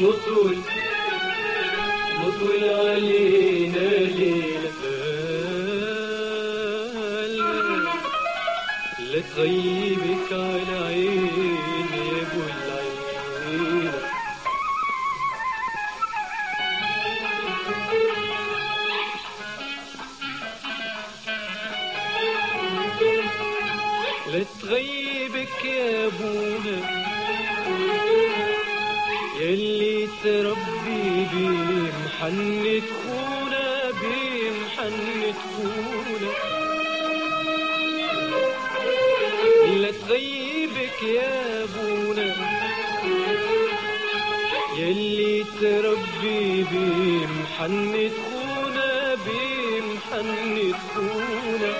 مطول مطول علينا ليلة. لا تغيبك على عيني يا ابو العيلة. لا تغيبك يا ابونا يلي تربي بمحنة خونا بمحنة خونا. لا تغيبك يا ابونا يلي تربي بمحنة خونا بمحنة خونا.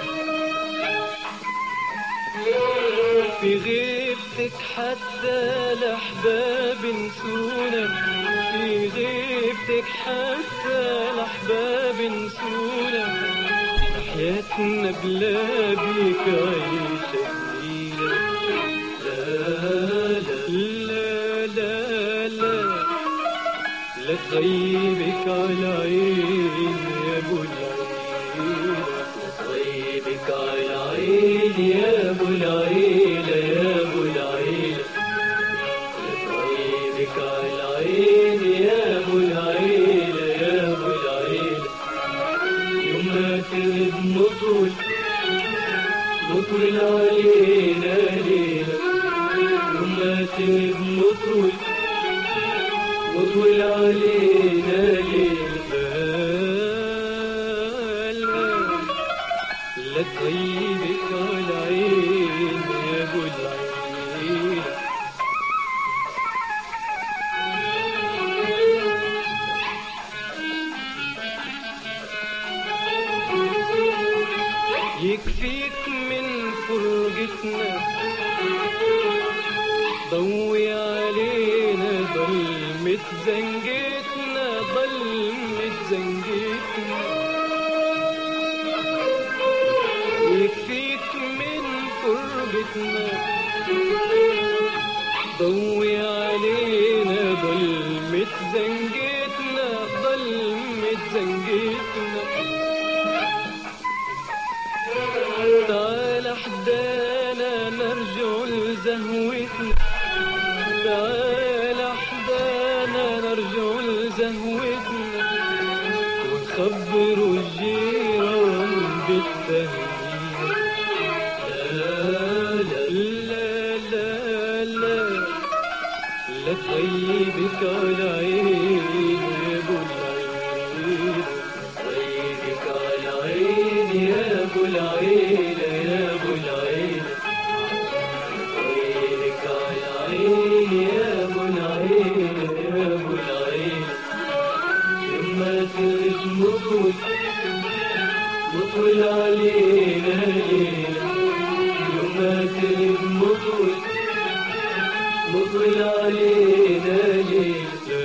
في غيبتك حتى الأحباب نسونا. في غيبتك حتى الأحباب نسونا. حياتنا بلا بيك عيشة جميلة. لا لا لا لا لا تغيبك على عيني يا ابو العيلة. لا تغيبك على عيني يا ابو العيلة يا ابو العيلة. لا تغيبك على عيني يا ابو العيلة يا ابو العيلة. يوم ما تغيب مطول مطول علينا ليلة. يوم ما تغيب مطول مطول علينا ليلة. لا تغيبك على عيني يا ابو العيلة. يكفيك من فرقتنا ضوي علينا ظلمة زنقتنا ظلمة زنقتنا. يكفيك من فرقتنا ضوي علينا ظلمة زنقتنا ظلمة زنقتنا. تعال حدانا نرجع لزهوتنا. تعال حدانا نرجع لزهوتنا ونخبروا الجيران بالتهنئة. لا لا لا لا لا تغيبك على عيني يا ابو العيلة. تغيبك على عيني يا ابو العيلة يا ابو العيلة. تغيبك على عيني يا ابو العيلة يا ابو العيلة. يوم ما تغيب مطول مطول علينا ليلة. يوم ما تغيب مطول مطول علينا ليلة.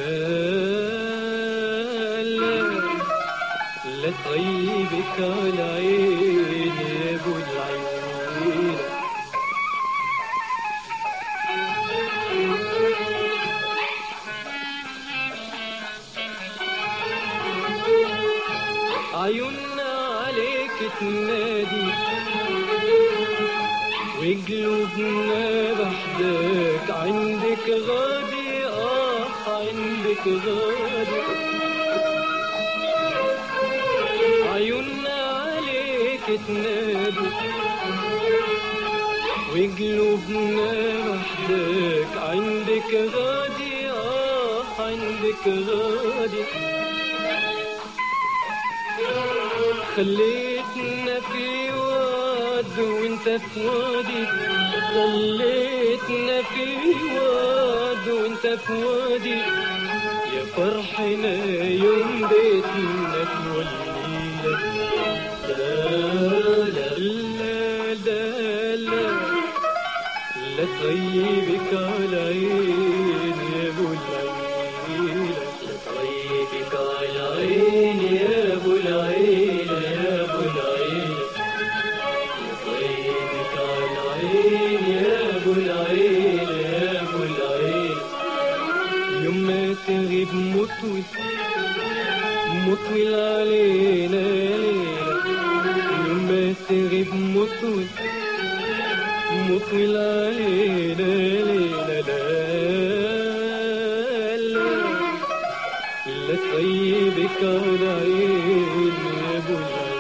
لا تغيبك على عيني يا ابو العيلة. عيوننا عليك تنادي وقلوبنا بحدك عندك غادي. عندك غادي. عيوننا عليك تنادي وقلوبنا بحدك عندك غادي. عندك غادي. خليتنا في واد وانت في وادي. خليتنا في واد وانت في وادي. يا فرحنا يوم بيتنا تولينا. لا لا لا لا لا تغيبك على عيني يا ابو العيلة. لا تغيبك على عيني يا ابو العيلة يا ابو العيلة. لا تغيبك على عيني يا ابو العيلة يا ابو العيلة. يوم ما تغيب مطول مطول علينا ليلة يوم ما تغيب مطول مطول علينا ليلة لا طيبك على عين يا ابو العين